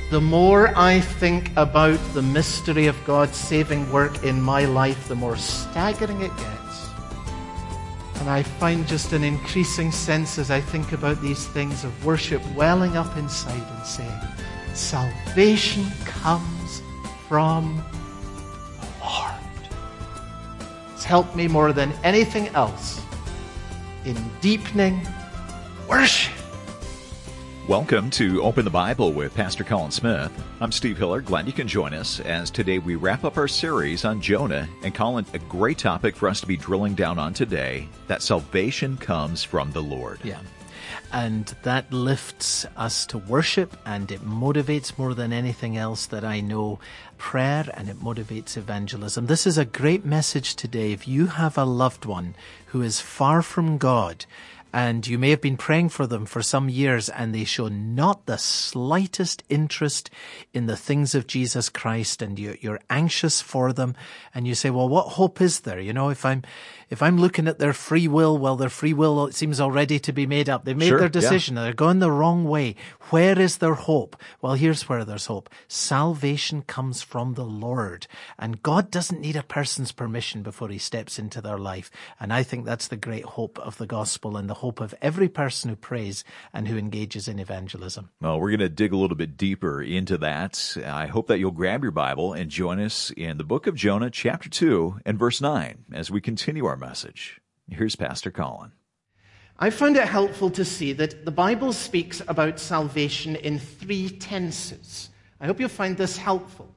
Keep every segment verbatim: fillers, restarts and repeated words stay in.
The more I think about the mystery of God's saving work in my life, the more staggering it gets. And I find just an increasing sense as I think about these things of worship welling up inside and saying, salvation comes from the Lord. It's helped me more than anything else in deepening worship. Welcome to Open the Bible with Pastor Colin Smith. I'm Steve Hiller. Glad you can join us as today we wrap up our series on Jonah. And Colin, a great topic for us to be drilling down on today, that salvation comes from the Lord. Yeah. And that lifts us to worship, and it motivates more than anything else that I know prayer, and it motivates evangelism. This is a great message today. If you have a loved one who is far from God, and you may have been praying for them for some years and they show not the slightest interest in the things of Jesus Christ, and you, you're anxious for them, and you say, well, what hope is there? You know, if I'm if I'm looking at their free will, well, their free will, it seems already to be made up. They've made Sure, their decision. yeah. They're going the wrong way. Where is their hope? Well, here's where there's hope. Salvation comes from the Lord. And God doesn't need a person's permission before he steps into their life. And I think that's the great hope of the gospel and the hope of every person who prays and who engages in evangelism. Well, we're going to dig a little bit deeper into that. I hope that you'll grab your Bible and join us in the book of Jonah, chapter two and verse nine, as we continue our message. Here's Pastor Colin. I found it helpful to see that the Bible speaks about salvation in three tenses. I hope you'll find this helpful.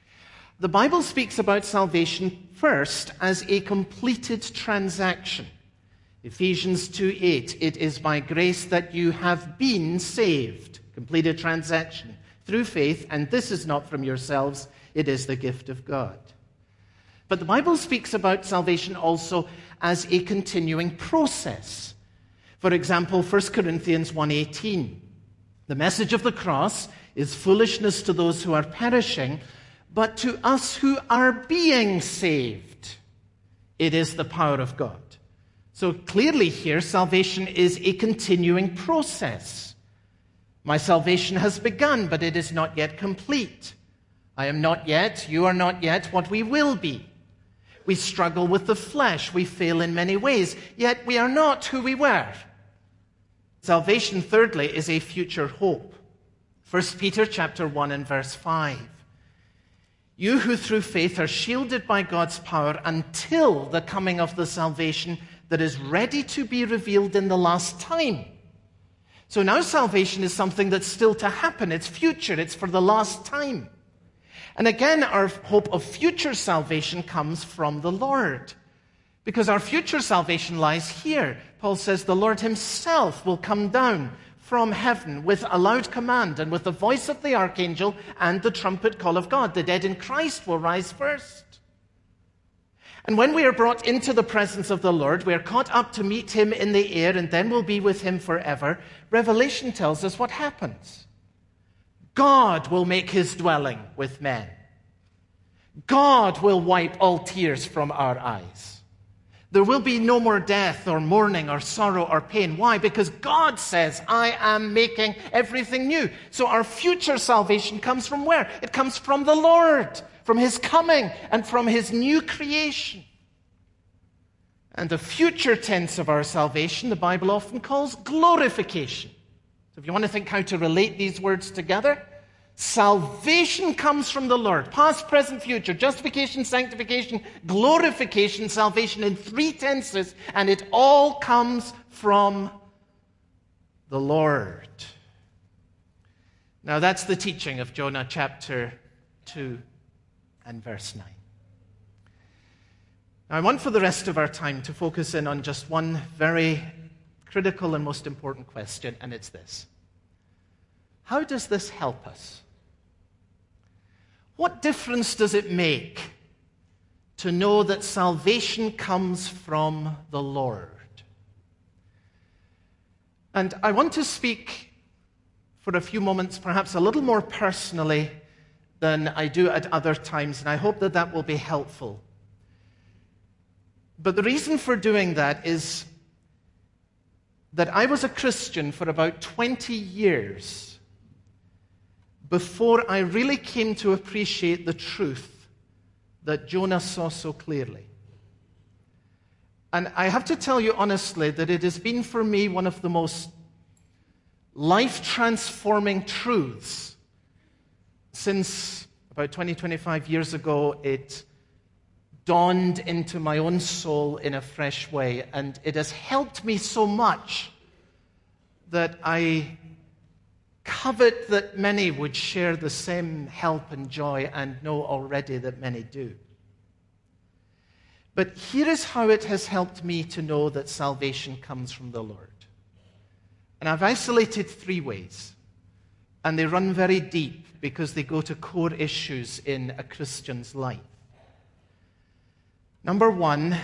The Bible speaks about salvation first as a completed transaction. Ephesians two eight, it is by grace that you have been saved. Completed transaction through faith, and this is not from yourselves, it is the gift of God. But the Bible speaks about salvation also as a continuing process. For example, First Corinthians one eighteen, the message of the cross is foolishness to those who are perishing, but to us who are being saved, it is the power of God. So clearly here, salvation is a continuing process. My salvation has begun, but it is not yet complete. I am not yet, you are not yet what we will be. We struggle with the flesh. We fail in many ways, yet we are not who we were. Salvation, thirdly, is a future hope. First Peter chapter one and verse five. You who through faith are shielded by God's power until the coming of the salvation that is ready to be revealed in the last time. So now salvation is something that's still to happen. It's future. It's for the last time. And again, our hope of future salvation comes from the Lord, because our future salvation lies here. Paul says the Lord himself will come down from heaven with a loud command and with the voice of the archangel and the trumpet call of God. The dead in Christ will rise first. And when we are brought into the presence of the Lord, we are caught up to meet him in the air, and then we'll be with him forever. Revelation tells us what happens. God will make his dwelling with men. God will wipe all tears from our eyes. There will be no more death or mourning or sorrow or pain. Why? Because God says, I am making everything new. So our future salvation comes from where? It comes from the Lord, from his coming and from his new creation. And the future tense of our salvation, the Bible often calls glorification. So if you want to think how to relate these words together, salvation comes from the Lord. Past, present, future. Justification, sanctification, glorification, salvation in three tenses. And it all comes from the Lord. Now that's the teaching of Jonah chapter two and verse nine. Now I want for the rest of our time to focus in on just one very critical and most important question, and it's this. How does this help us? What difference does it make to know that salvation comes from the Lord? And I want to speak for a few moments, perhaps a little more personally than I do at other times, and I hope that that will be helpful. But the reason for doing that is that I was a Christian for about twenty years before I really came to appreciate the truth that Jonah saw so clearly. And I have to tell you honestly that it has been for me one of the most life-transforming truths since about twenty, twenty-five years ago it dawned into my own soul in a fresh way. And it has helped me so much that I covet that many would share the same help and joy, and know already that many do. But here is how it has helped me to know that salvation comes from the Lord. And I've isolated three ways, and they run very deep because they go to core issues in a Christian's life. Number one,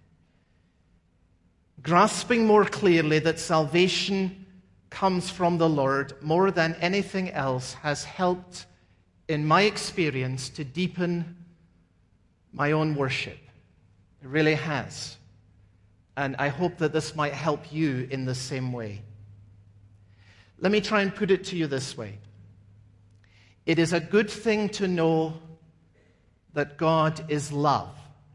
grasping more clearly that salvation comes from the Lord more than anything else has helped, in my experience, to deepen my own worship. It really has. And I hope that this might help you in the same way. Let me try and put it to you this way. It is a good thing to know that God is love.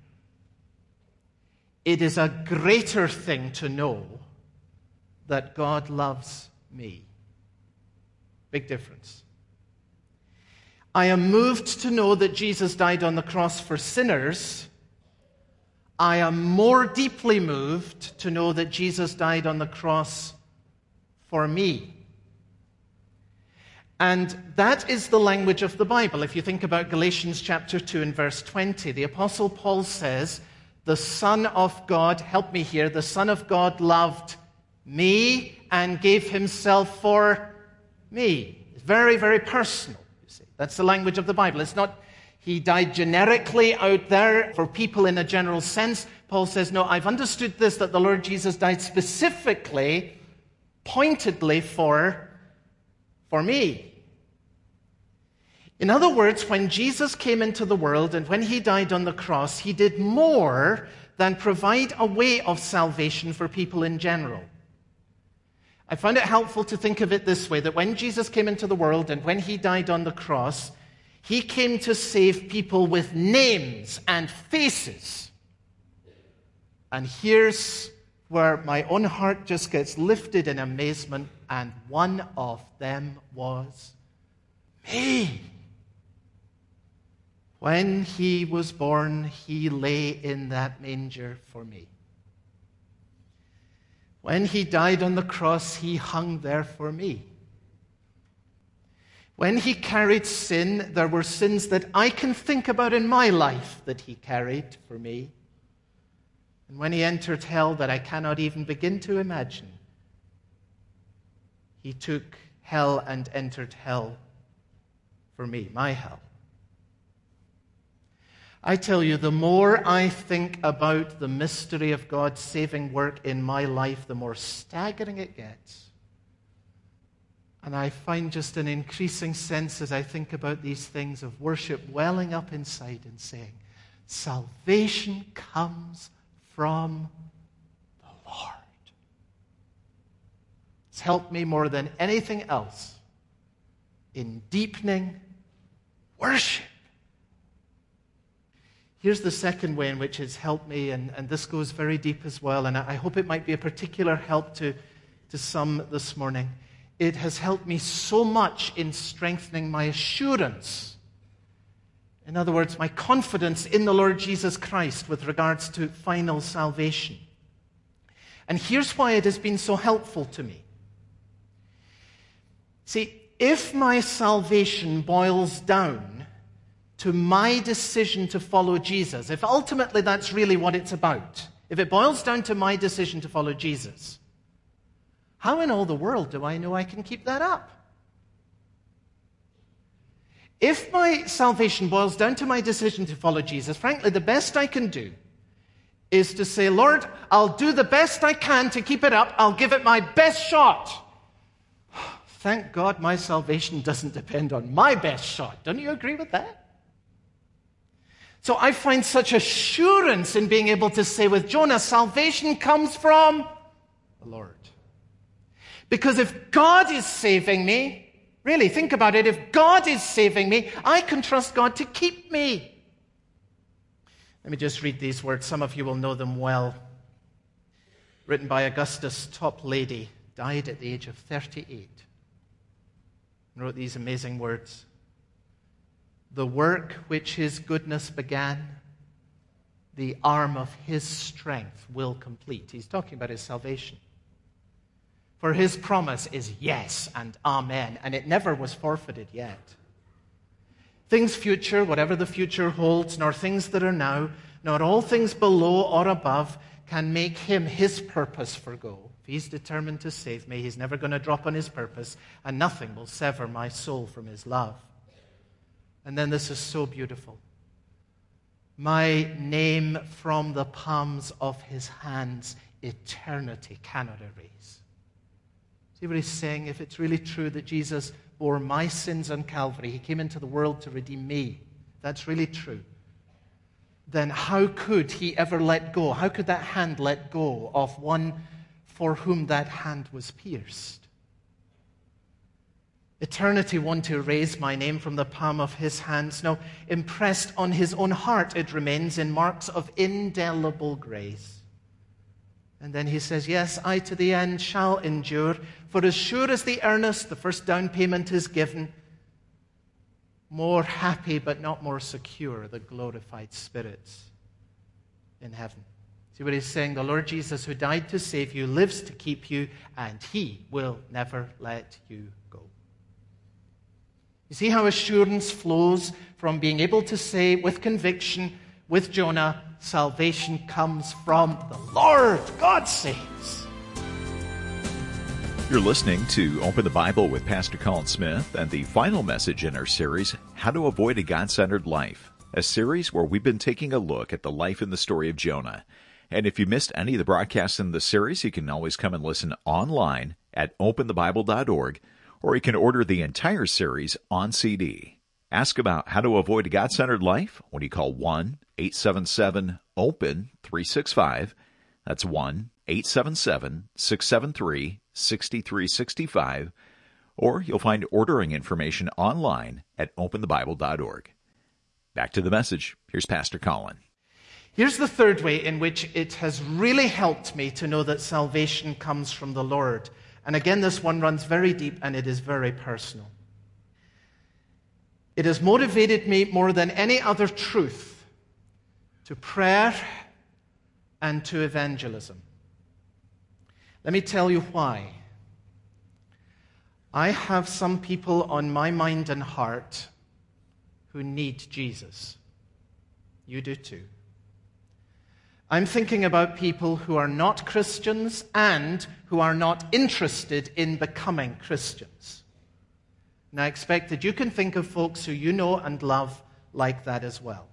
It is a greater thing to know that God loves me. Big difference. I am moved to know that Jesus died on the cross for sinners. I am more deeply moved to know that Jesus died on the cross for me. And that is the language of the Bible. If you think about Galatians chapter two and verse twenty, the Apostle Paul says, the Son of God, help me here, the Son of God loved me and gave himself for me. It's very, very personal, you see. That's the language of the Bible. It's not he died generically out there for people in a general sense. Paul says, no, I've understood this, that the Lord Jesus died specifically, pointedly for, for me. In other words, when Jesus came into the world and when he died on the cross, he did more than provide a way of salvation for people in general. I found it helpful to think of it this way, that when Jesus came into the world and when he died on the cross, he came to save people with names and faces. And here's where my own heart just gets lifted in amazement, and one of them was me. When he was born, he lay in that manger for me. When he died on the cross, he hung there for me. When he carried sin, there were sins that I can think about in my life that he carried for me. And when he entered hell that I cannot even begin to imagine, he took hell and entered hell for me, my hell. I tell you, the more I think about the mystery of God's saving work in my life, the more staggering it gets. And I find just an increasing sense as I think about these things of worship welling up inside and saying, salvation comes from the Lord. It's helped me more than anything else in deepening worship. Here's the second way in which it's helped me, and, and this goes very deep as well, and I, I hope it might be a particular help to, to some this morning. It has helped me so much in strengthening my assurance. In other words, my confidence in the Lord Jesus Christ with regards to final salvation. And here's why it has been so helpful to me. See, if my salvation boils down to my decision to follow Jesus, if ultimately that's really what it's about, if it boils down to my decision to follow Jesus, how in all the world do I know I can keep that up? If my salvation boils down to my decision to follow Jesus, frankly, the best I can do is to say, Lord, I'll do the best I can to keep it up. I'll give it my best shot. Thank God my salvation doesn't depend on my best shot. Don't you agree with that? So I find such assurance in being able to say with Jonah, salvation comes from the Lord. Because if God is saving me, Really, think about it. If God is saving me, I can trust God to keep me. Let me just read these words. Some of you will know them well. Written by Augustus Toplady, died at the age of thirty-eight. And wrote these amazing words. The work which his goodness began, the arm of his strength will complete. He's talking about his salvation. For his promise is yes and amen, and it never was forfeited yet. Things future, whatever the future holds, nor things that are now, nor all things below or above, can make him his purpose forgo. If he's determined to save me, he's never going to drop on his purpose, and nothing will sever my soul from his love. And then this is so beautiful. My name from the palms of his hands, eternity cannot erase. See what he's saying? If it's really true that Jesus bore my sins on Calvary, he came into the world to redeem me, that's really true, then how could he ever let go? How could that hand let go of one for whom that hand was pierced? Eternity want to erase my name from the palm of his hands. No, impressed on his own heart it remains in marks of indelible grace. And then he says, yes, I to the end shall endure, for as sure as the earnest, the first down payment is given, more happy but not more secure, the glorified spirits in heaven. See what he's saying? The Lord Jesus, who died to save you, lives to keep you, and he will never let you go. You see how assurance flows from being able to say with conviction, with Jonah, salvation comes from the Lord. God saves. You're listening to Open the Bible with Pastor Colin Smith and the final message in our series, How to Avoid a God-Centered Life, a series where we've been taking a look at the life and the story of Jonah. And if you missed any of the broadcasts in the series, you can always come and listen online at open the bible dot org, or you can order the entire series on C D. Ask about how to avoid a God-centered life when you call one eight seven seven open three six five. That's one eight seven seven six seven three six three six five. Or you'll find ordering information online at open the bible dot org. Back to the message. Here's Pastor Colin. Here's the third way in which it has really helped me to know that salvation comes from the Lord. And again, this one runs very deep and it is very personal. It has motivated me more than any other truth to prayer and to evangelism. Let me tell you why. I have some people on my mind and heart who need Jesus. You do too. I'm thinking about people who are not Christians and who are not interested in becoming Christians. And I expect that you can think of folks who you know and love like that as well.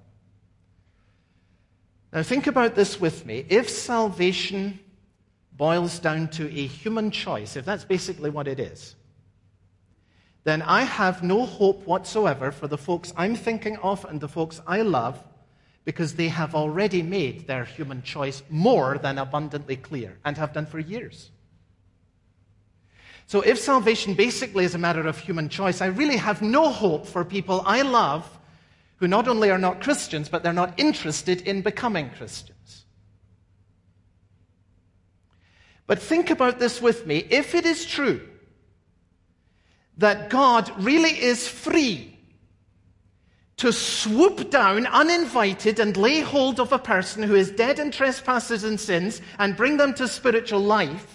Now think about this with me. If salvation boils down to a human choice, if that's basically what it is, then I have no hope whatsoever for the folks I'm thinking of and the folks I love, because they have already made their human choice more than abundantly clear and have done for years. So if salvation basically is a matter of human choice, I really have no hope for people I love who not only are not Christians, but they're not interested in becoming Christians. But think about this with me. If it is true that God really is free to swoop down uninvited and lay hold of a person who is dead in trespasses and sins and bring them to spiritual life,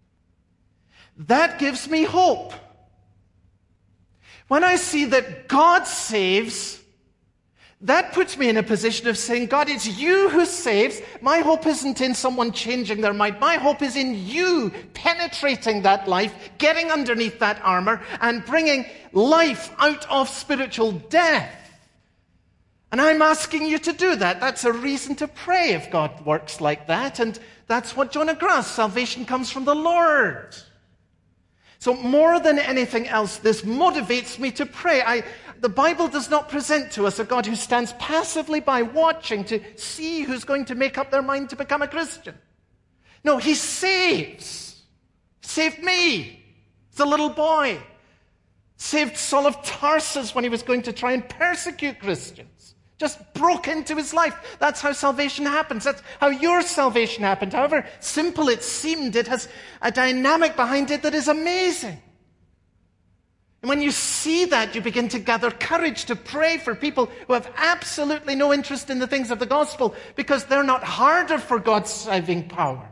that gives me hope. When I see that God saves, that puts me in a position of saying, God, it's you who saves. My hope isn't in someone changing their mind. My hope is in you penetrating that life, getting underneath that armor, and bringing life out of spiritual death. And I'm asking you to do that. That's a reason to pray if God works like that. And that's what Jonah grasped. Salvation comes from the Lord. So more than anything else, this motivates me to pray. I, the Bible does not present to us a God who stands passively by watching to see who's going to make up their mind to become a Christian. No, he saves. He saved me as a little boy. Saved Saul of Tarsus when he was going to try and persecute Christians. Just broke into his life. That's how salvation happens. That's how your salvation happened. However simple it seemed, it has a dynamic behind it that is amazing. And when you see that, you begin to gather courage to pray for people who have absolutely no interest in the things of the gospel because they're not harder for God's saving power.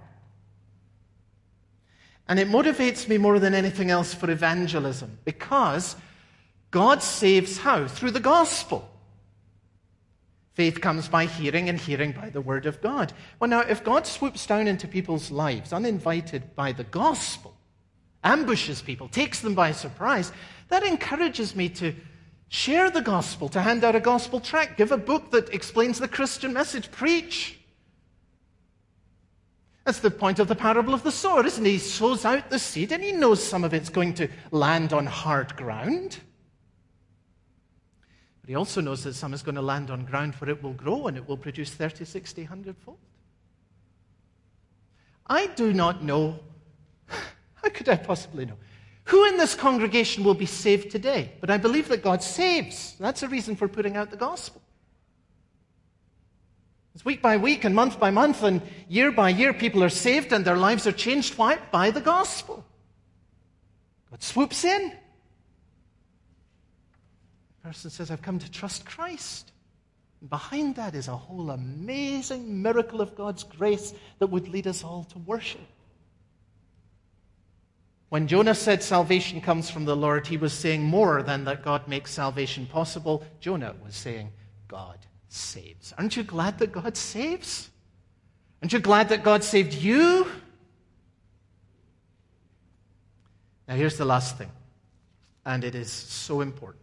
And it motivates me more than anything else for evangelism because God saves how? Through the gospel. Faith comes by hearing, and hearing by the word of God. Well, now, if God swoops down into people's lives uninvited by the gospel, ambushes people, takes them by surprise, that encourages me to share the gospel, to hand out a gospel tract, give a book that explains the Christian message, preach. That's the point of the parable of the sower, isn't it? He sows out the seed, and he knows some of it's going to land on hard ground. But he also knows that some is going to land on ground where it will grow, and it will produce thirty, sixty, one hundred fold. I do not know, how could I possibly know, who in this congregation will be saved today? But I believe that God saves. That's a reason for putting out the gospel. It's week by week and month by month and year by year, people are saved and their lives are changed. Why? By the gospel. God swoops in. The person says, I've come to trust Christ. And behind that is a whole amazing miracle of God's grace that would lead us all to worship. When Jonah said salvation comes from the Lord, he was saying more than that God makes salvation possible. Jonah was saying God saves. Aren't you glad that God saves? Aren't you glad that God saved you? Now here's the last thing, and it is so important.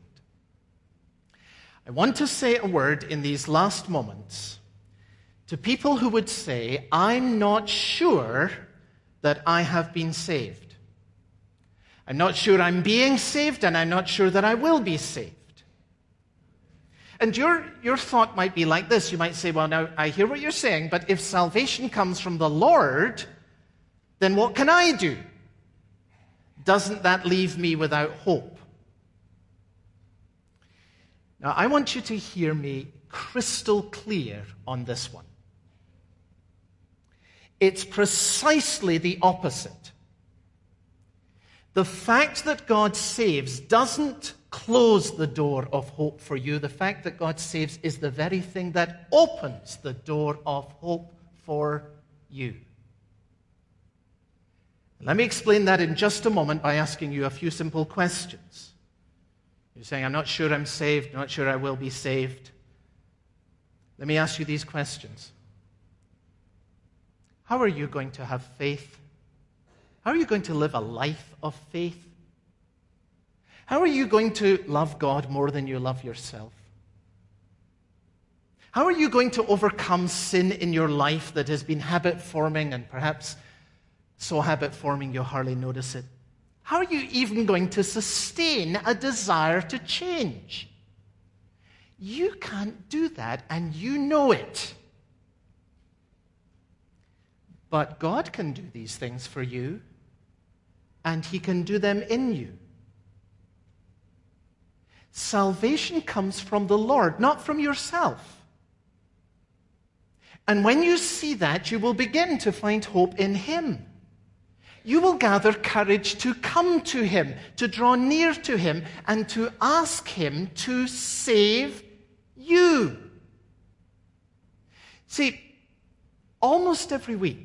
I want to say a word in these last moments to people who would say, I'm not sure that I have been saved. I'm not sure I'm being saved, and I'm not sure that I will be saved. And your, your thought might be like this. You might say, well, now, I hear what you're saying, but if salvation comes from the Lord, then what can I do? Doesn't that leave me without hope? Now, I want you to hear me crystal clear on this one. It's precisely the opposite. The fact that God saves doesn't close the door of hope for you. The fact that God saves is the very thing that opens the door of hope for you. Let me explain that in just a moment by asking you a few simple questions. You're saying, I'm not sure I'm saved, not sure I will be saved. Let me ask you these questions. How are you going to have faith? How are you going to live a life of faith? How are you going to love God more than you love yourself? How are you going to overcome sin in your life that has been habit-forming and perhaps so habit-forming you hardly notice it? How are you even going to sustain a desire to change? You can't do that, and you know it. But God can do these things for you, and He can do them in you. Salvation comes from the Lord, not from yourself. And when you see that, you will begin to find hope in Him. You will gather courage to come to Him, to draw near to Him, and to ask Him to save you. See, almost every week,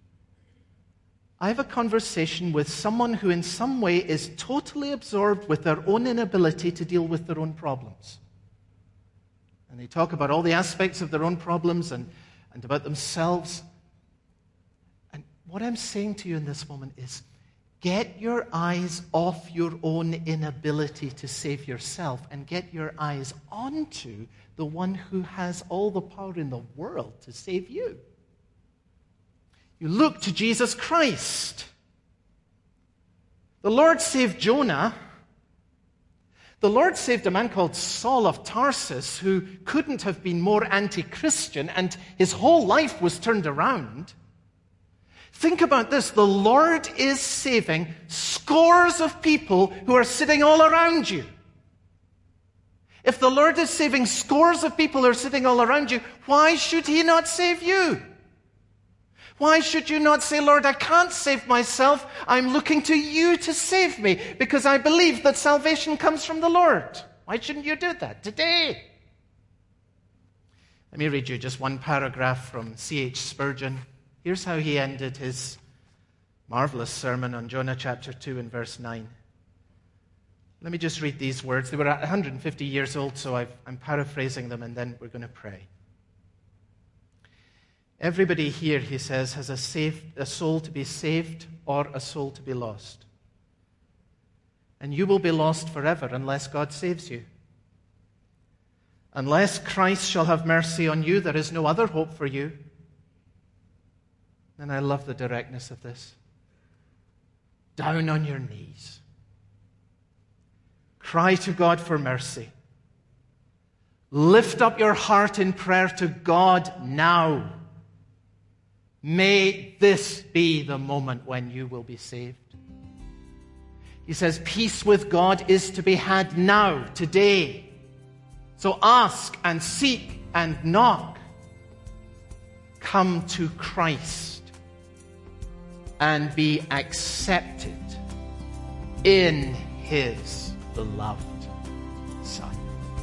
I have a conversation with someone who in some way is totally absorbed with their own inability to deal with their own problems. And they talk about all the aspects of their own problems and, and about themselves. And what I'm saying to you in this moment is, get your eyes off your own inability to save yourself and get your eyes onto the one who has all the power in the world to save you. You look to Jesus Christ. The Lord saved Jonah. The Lord saved a man called Saul of Tarsus who couldn't have been more anti-Christian, and his whole life was turned around. Think about this. The Lord is saving scores of people who are sitting all around you. If the Lord is saving scores of people who are sitting all around you, why should he not save you? Why should you not say, Lord, I can't save myself. I'm looking to you to save me because I believe that salvation comes from the Lord. Why shouldn't you do that today? Let me read you just one paragraph from C H Spurgeon. Here's how he ended his marvelous sermon on Jonah chapter two and verse nine. Let me just read these words. They were one hundred fifty years old, so I've, I'm paraphrasing them, and then we're going to pray. Everybody here, he says, has a, saved, a soul to be saved or a soul to be lost. And you will be lost forever unless God saves you. Unless Christ shall have mercy on you, there is no other hope for you. And I love the directness of this. Down on your knees. Cry to God for mercy. Lift up your heart in prayer to God now. May this be the moment when you will be saved. He says, peace with God is to be had now, today. So ask and seek and knock. Come to Christ and be accepted in his beloved Son.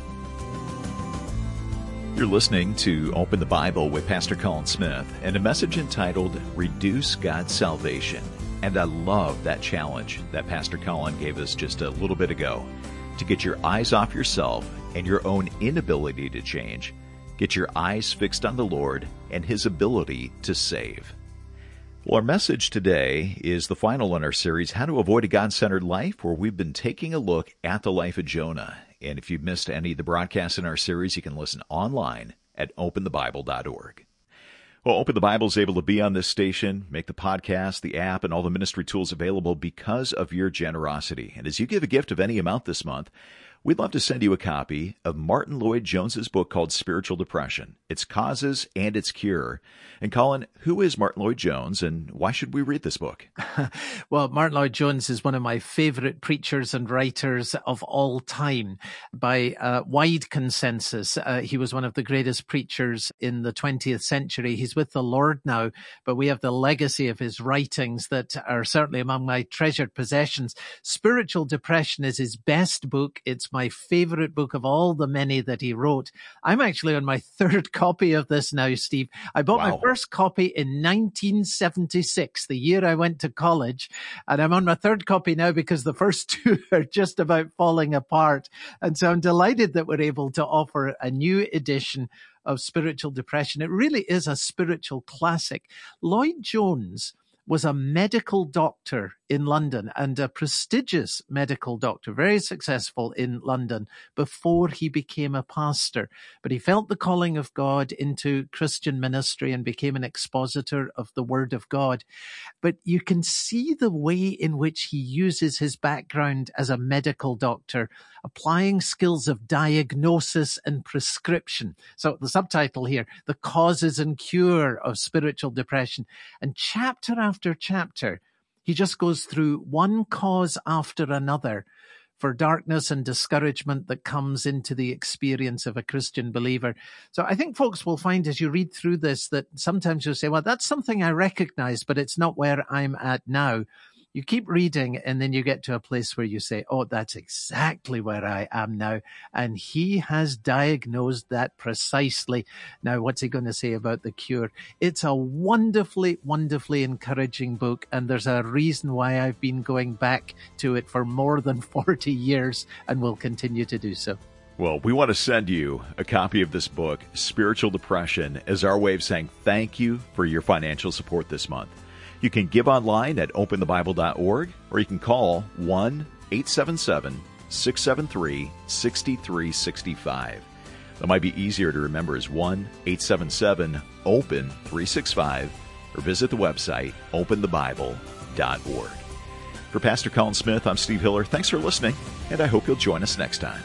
You're listening to Open the Bible with Pastor Colin Smith and a message entitled Reduce God's Salvation. And I love that challenge that Pastor Colin gave us just a little bit ago. To get your eyes off yourself and your own inability to change. Get your eyes fixed on the Lord and his ability to save. Well, our message today is the final in our series, How to Avoid a God-Centered Life, where we've been taking a look at the life of Jonah. And if you've missed any of the broadcasts in our series, you can listen online at open the bible dot org. Well, Open the Bible is able to be on this station, make the podcast, the app, and all the ministry tools available because of your generosity. And as you give a gift of any amount this month, we'd love to send you a copy of Martin Lloyd-Jones's book called Spiritual Depression, Its Causes and Its Cure. And Colin, who is Martin Lloyd-Jones and why should we read this book? Well, Martin Lloyd-Jones is one of my favorite preachers and writers of all time. By uh, wide consensus, uh, he was one of the greatest preachers in the twentieth century. He's with the Lord now, but we have the legacy of his writings that are certainly among my treasured possessions. Spiritual Depression is his best book. It's my favorite book of all the many that he wrote. I'm actually on my third copy of this now, Steve. I bought wow. my first copy in nineteen seventy-six, the year I went to college, and I'm on my third copy now because the first two are just about falling apart. And so I'm delighted that we're able to offer a new edition of Spiritual Depression. It really is a spiritual classic. Lloyd-Jones was a medical doctor in London and a prestigious medical doctor, very successful in London before he became a pastor. But he felt the calling of God into Christian ministry and became an expositor of the Word of God. But you can see the way in which he uses his background as a medical doctor, applying skills of diagnosis and prescription. So the subtitle here, The Causes and Cure of Spiritual Depression. And chapter after chapter, he just goes through one cause after another for darkness and discouragement that comes into the experience of a Christian believer. So I think folks will find as you read through this that sometimes you'll say, well, that's something I recognize, but it's not where I'm at now. You keep reading and then you get to a place where you say, oh, that's exactly where I am now. And he has diagnosed that precisely. Now, what's he going to say about the cure? It's a wonderfully, wonderfully encouraging book. And there's a reason why I've been going back to it for more than forty years and will continue to do so. Well, we want to send you a copy of this book, Spiritual Depression, as our way of saying thank you for your financial support this month. You can give online at open the bible dot org, or you can call one eight seven seven, six seven three, six three six five. That might be easier to remember as one eight seven seven, open three six five, or visit the website open the bible dot org. For Pastor Colin Smith, I'm Steve Hiller. Thanks for listening, and I hope you'll join us next time.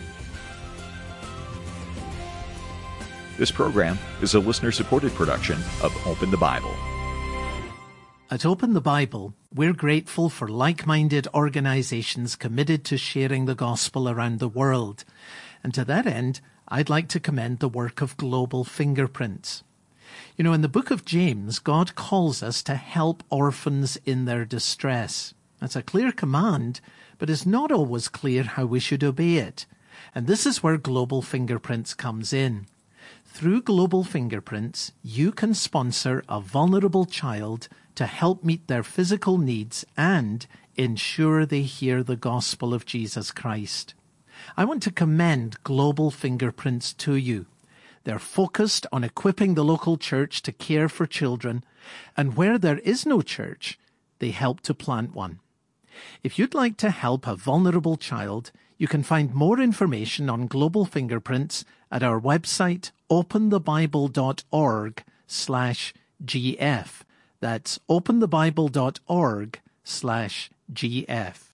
This program is a listener-supported production of Open the Bible. At Open the Bible, we're grateful for like-minded organizations committed to sharing the gospel around the world. And to that end, I'd like to commend the work of Global Fingerprints. You know, in the book of James, God calls us to help orphans in their distress. That's a clear command, but it's not always clear how we should obey it. And this is where Global Fingerprints comes in. Through Global Fingerprints, you can sponsor a vulnerable child to help meet their physical needs and ensure they hear the gospel of Jesus Christ. I want to commend Global Fingerprints to you. They're focused on equipping the local church to care for children, and where there is no church, they help to plant one. If you'd like to help a vulnerable child, you can find more information on Global Fingerprints at our website, openthebible.org slash GF. That's openthebible.org slash GF.